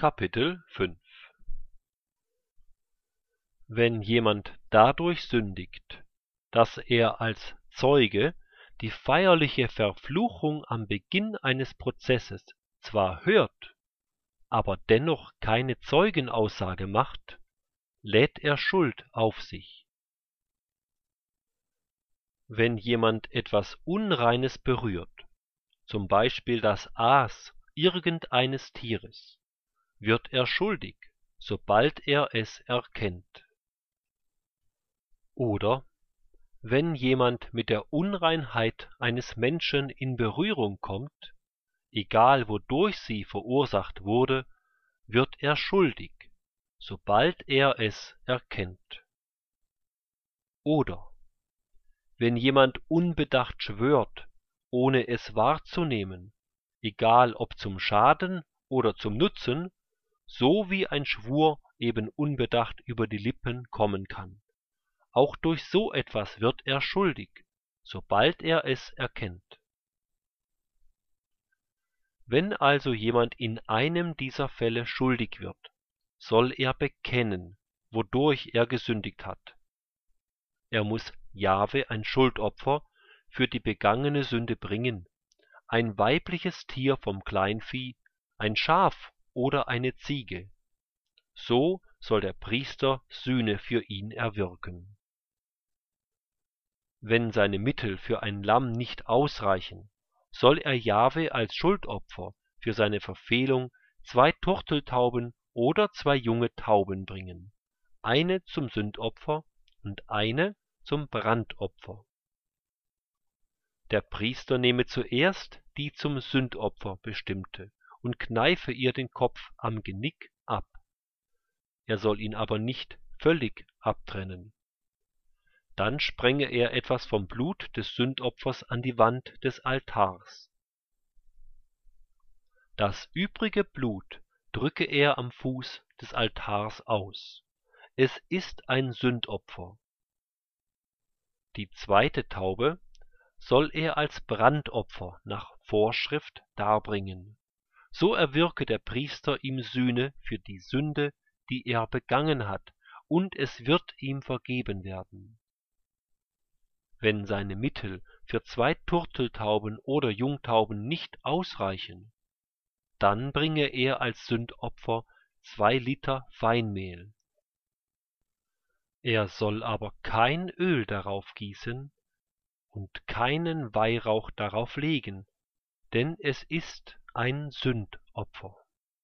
Kapitel 5 Wenn jemand dadurch sündigt, dass er als Zeuge die feierliche Verfluchung am Beginn eines Prozesses zwar hört, aber dennoch keine Zeugenaussage macht, lädt er Schuld auf sich. Wenn jemand etwas Unreines berührt, zum Beispiel das Aas irgendeines Tieres, wird er schuldig, sobald er es erkennt. Oder wenn jemand mit der Unreinheit eines Menschen in Berührung kommt, egal wodurch sie verursacht wurde, wird er schuldig, sobald er es erkennt. Oder wenn jemand unbedacht schwört, ohne es wahrzunehmen, egal ob zum Schaden oder zum Nutzen, so wie ein Schwur eben unbedacht über die Lippen kommen kann. Auch durch so etwas wird er schuldig, sobald er es erkennt. Wenn also jemand in einem dieser Fälle schuldig wird, soll er bekennen, wodurch er gesündigt hat. Er muss Jahwe ein Schuldopfer für die begangene Sünde bringen, ein weibliches Tier vom Kleinvieh, ein Schaf oder eine Ziege. So soll der Priester Sühne für ihn erwirken. Wenn seine Mittel für ein Lamm nicht ausreichen, soll er Jahwe als Schuldopfer für seine Verfehlung 2 Turteltauben oder 2 junge Tauben bringen, eine zum Sündopfer und eine zum Brandopfer. Der Priester nehme zuerst die zum Sündopfer bestimmte und kneife ihr den Kopf am Genick ab. Er soll ihn aber nicht völlig abtrennen. Dann sprenge er etwas vom Blut des Sündopfers an die Wand des Altars. Das übrige Blut drücke er am Fuß des Altars aus. Es ist ein Sündopfer. Die zweite Taube soll er als Brandopfer nach Vorschrift darbringen. So erwirke der Priester ihm Sühne für die Sünde, die er begangen hat, und es wird ihm vergeben werden. Wenn seine Mittel für 2 Turteltauben oder Jungtauben nicht ausreichen, dann bringe er als Sündopfer 2 Liter Feinmehl. Er soll aber kein Öl darauf gießen und keinen Weihrauch darauf legen, denn es ist ein Sündopfer.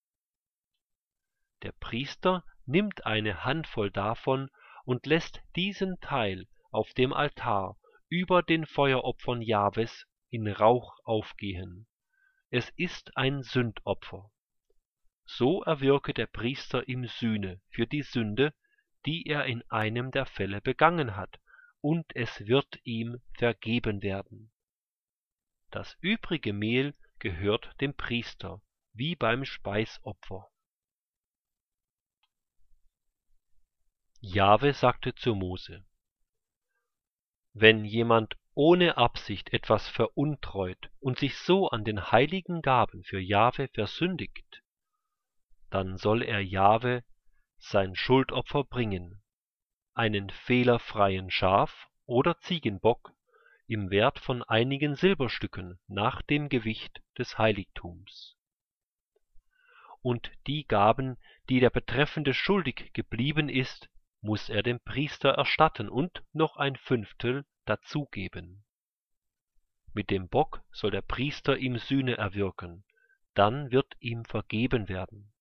Der Priester nimmt eine Handvoll davon und lässt diesen Teil auf dem Altar über den Feueropfern Jahwes in Rauch aufgehen. Es ist ein Sündopfer. So erwirke der Priester ihm Sühne für die Sünde, die er in einem der Fälle begangen hat, und es wird ihm vergeben werden. Das übrige Mehl gehört dem Priester, wie beim Speisopfer. Jahwe sagte zu Mose: Wenn jemand ohne Absicht etwas veruntreut und sich so an den heiligen Gaben für Jahwe versündigt, dann soll er Jahwe sein Schuldopfer bringen, einen fehlerfreien Schaf oder Ziegenbock im Wert von einigen Silberstücken nach dem Gewicht des Heiligtums. Und die Gaben, die der Betreffende schuldig geblieben ist, muss er dem Priester erstatten und noch ein Fünftel dazugeben. Mit dem Bock soll der Priester ihm Sühne erwirken, dann wird ihm vergeben werden.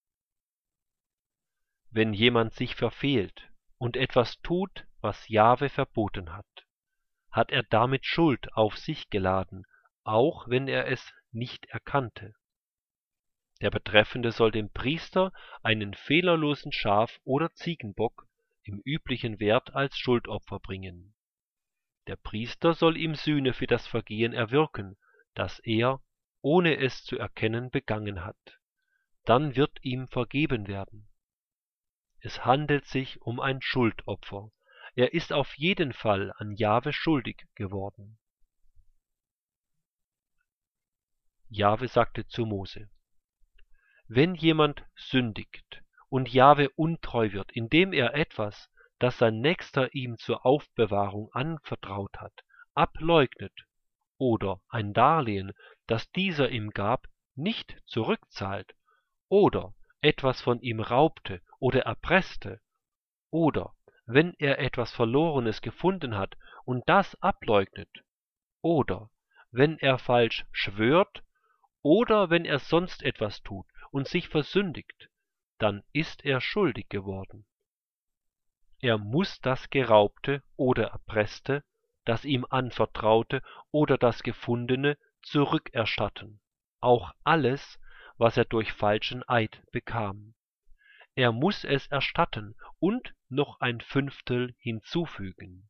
Wenn jemand sich verfehlt und etwas tut, was Jahwe verboten hat, hat er damit Schuld auf sich geladen, auch wenn er es nicht erkannte. Der Betreffende soll dem Priester einen fehlerlosen Schaf- oder Ziegenbock im üblichen Wert als Schuldopfer bringen. Der Priester soll ihm Sühne für das Vergehen erwirken, das er, ohne es zu erkennen, begangen hat. Dann wird ihm vergeben werden. Es handelt sich um ein Schuldopfer. Er ist auf jeden Fall an Jahwe schuldig geworden. Jahwe sagte zu Mose: Wenn jemand sündigt und Jahwe untreu wird, indem er etwas, das sein Nächster ihm zur Aufbewahrung anvertraut hat, ableugnet, oder ein Darlehen, das dieser ihm gab, nicht zurückzahlt, oder etwas von ihm raubte oder erpresste, oder wenn er etwas Verlorenes gefunden hat und das ableugnet, oder wenn er falsch schwört, oder wenn er sonst etwas tut und sich versündigt, dann ist er schuldig geworden. Er muss das Geraubte oder Erpresste, das ihm anvertraute oder das Gefundene zurückerstatten, auch alles, was er durch falschen Eid bekam. Er muss es erstatten und noch ein Fünftel hinzufügen.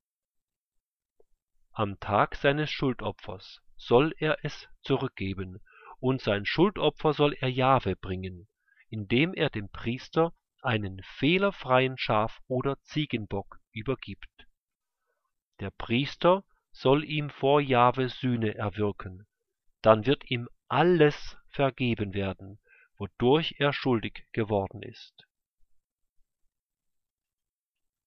Am Tag seines Schuldopfers soll er es zurückgeben, und sein Schuldopfer soll er Jahwe bringen, indem er dem Priester einen fehlerfreien Schaf- oder Ziegenbock übergibt. Der Priester soll ihm vor Jahwe Sühne erwirken, dann wird ihm alles vergeben werden, wodurch er schuldig geworden ist.